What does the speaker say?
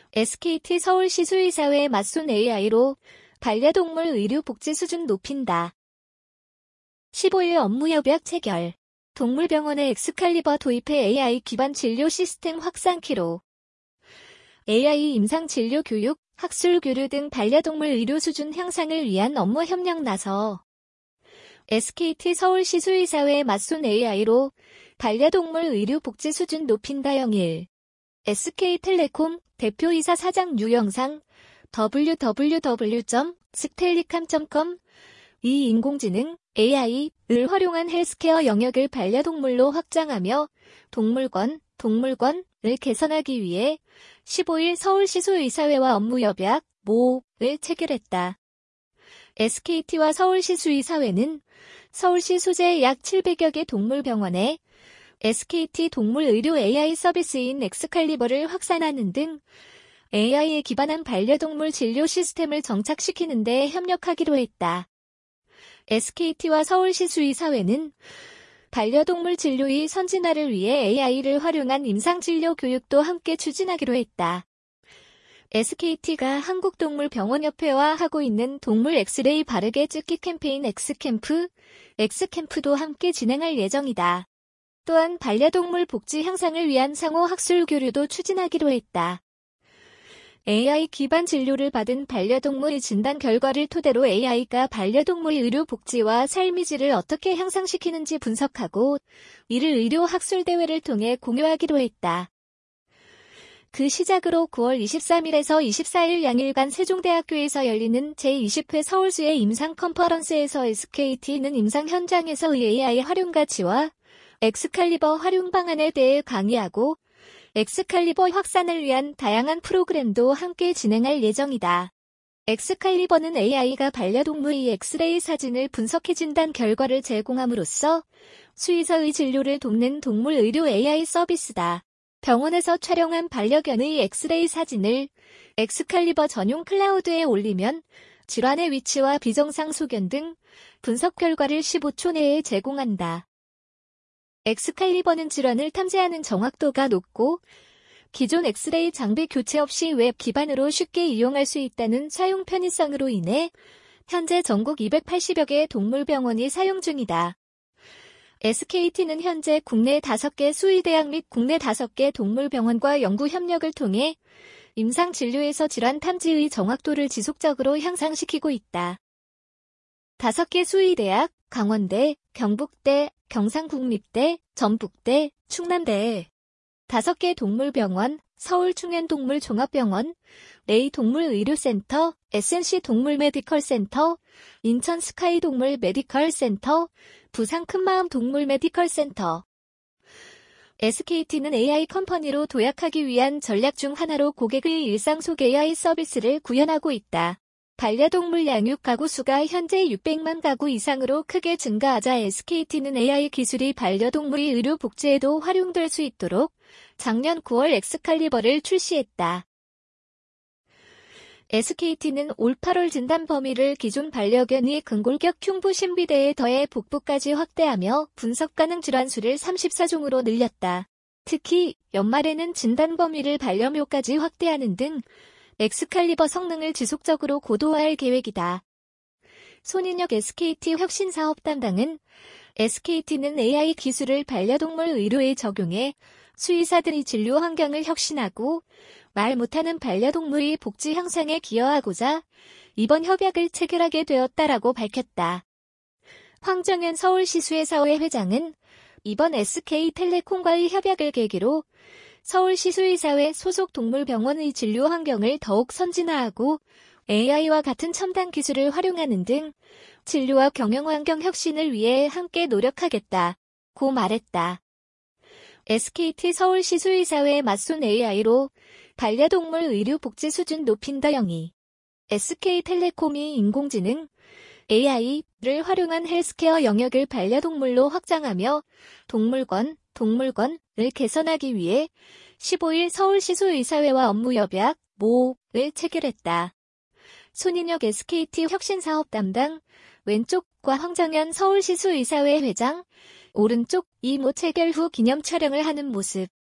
SKT 서울시 수의사회 맞손 AI로 반려동물 의료 복지 수준 높인다. 15일 업무협약 체결. 동물병원에 엑스칼리버 도입해 AI 기반 진료 시스템 확산키로. AI 임상 진료 교육, 학술 교류 등 반려동물 의료 수준 향상을 위한 업무 협력 나서 SKT 서울시 수의사회 맞손 AI로 반려동물 의료 복지 수준 높인다. 0일 SK텔레콤 대표이사 사장 유영상 www.stellicam.com 이 인공지능 AI를 활용한 헬스케어 영역을 반려동물로 확장하며 동물권을 개선하기 위해 15일 서울시 수의사회와 업무협약 모를 체결했다. SKT와 서울시 수의사회는 서울시 소재 약 700여 개 동물병원에 SKT 동물의료 AI 서비스인 엑스칼리버를 확산하는 등 AI에 기반한 반려동물 진료 시스템을 정착시키는 데 협력하기로 했다. SKT와 서울시 수의사회는 반려동물 진료의 선진화를 위해 AI를 활용한 임상진료 교육도 함께 추진하기로 했다. SKT가 한국동물병원협회와 하고 있는 동물 엑스레이 바르게 찍기 캠페인 엑스캠프도 함께 진행할 예정이다. 또한 반려동물 복지 향상을 위한 상호 학술 교류도 추진하기로 했다. AI 기반 진료를 받은 반려동물의 진단 결과를 토대로 AI가 반려동물 의료 복지와 삶의 질을 어떻게 향상시키는지 분석하고 이를 의료 학술 대회를 통해 공유하기로 했다. 그 시작으로 9월 23일에서 24일 양일간 세종대학교에서 열리는 제20회 서울시의 임상 컨퍼런스에서 SKT는 임상 현장에서의 AI 활용 가치와 엑스칼리버 활용 방안에 대해 강의하고 엑스칼리버 확산을 위한 다양한 프로그램도 함께 진행할 예정이다. 엑스칼리버는 AI가 반려동물의 엑스레이 사진을 분석해 진단 결과를 제공함으로써 수의사의 진료를 돕는 동물 의료 AI 서비스다. 병원에서 촬영한 반려견의 엑스레이 사진을 엑스칼리버 전용 클라우드에 올리면 질환의 위치와 비정상 소견 등 분석 결과를 15초 내에 제공한다. 엑스칼리버는 질환을 탐지하는 정확도가 높고 기존 엑스레이 장비 교체 없이 웹 기반으로 쉽게 이용할 수 있다는 사용 편의성으로 인해 현재 전국 280여 개 동물병원이 사용 중이다. SKT는 현재 국내 5개 수의대학 및 국내 5개 동물병원과 연구 협력을 통해 임상 진료에서 질환 탐지의 정확도를 지속적으로 향상시키고 있다. 5개 수의대학, 강원대, 경북대, 경상국립대, 전북대, 충남대, 5개 동물병원, 서울충현동물종합병원, 레이동물의료센터, SNC 동물메디컬센터, 인천 스카이동물 메디컬센터, 부산 큰마음 동물메디컬센터. SKT는 AI 컴퍼니로 도약하기 위한 전략 중 하나로 고객의 일상 속 AI 서비스를 구현하고 있다. 반려동물 양육 가구 수가 현재 600만 가구 이상으로 크게 증가하자 SKT는 AI 기술이 반려동물의 의료 복지에도 활용될 수 있도록 작년 9월 엑스칼리버를 출시했다. SKT는 올 8월 진단 범위를 기존 반려견의 근골격 흉부 신비대에 더해 복부까지 확대하며 분석 가능 질환 수를 34종으로 늘렸다. 특히 연말에는 진단 범위를 반려묘까지 확대하는 등 엑스칼리버 성능을 지속적으로 고도화할 계획이다. 손인혁 SKT 혁신사업 담당은 SKT는 AI 기술을 반려동물 의료에 적용해 수의사들의 진료 환경을 혁신하고 말 못하는 반려동물의 복지 향상에 기여하고자 이번 협약을 체결하게 되었다라고 밝혔다. 황정현 서울시 수의사회 회장은 이번 SK텔레콤과의 협약을 계기로 서울시 수의사회 소속 동물병원의 진료 환경을 더욱 선진화하고 AI와 같은 첨단 기술을 활용하는 등 진료와 경영 환경 혁신을 위해 함께 노력하겠다고 말했다. SKT 서울시 수의사회 맞손 AI로 반려동물 의료 복지 수준 높인다. 0이 SK텔레콤이 인공지능 AI를 활용한 헬스케어 영역을 반려동물로 확장하며 동물권을 개선하기 위해 15일 서울시 수의사회와 업무협약 모를 체결했다. 손인혁 SKT 혁신사업 담당, 왼쪽과 황정현 서울시 수의사회 회장, 오른쪽 이모 체결 후 기념 촬영을 하는 모습.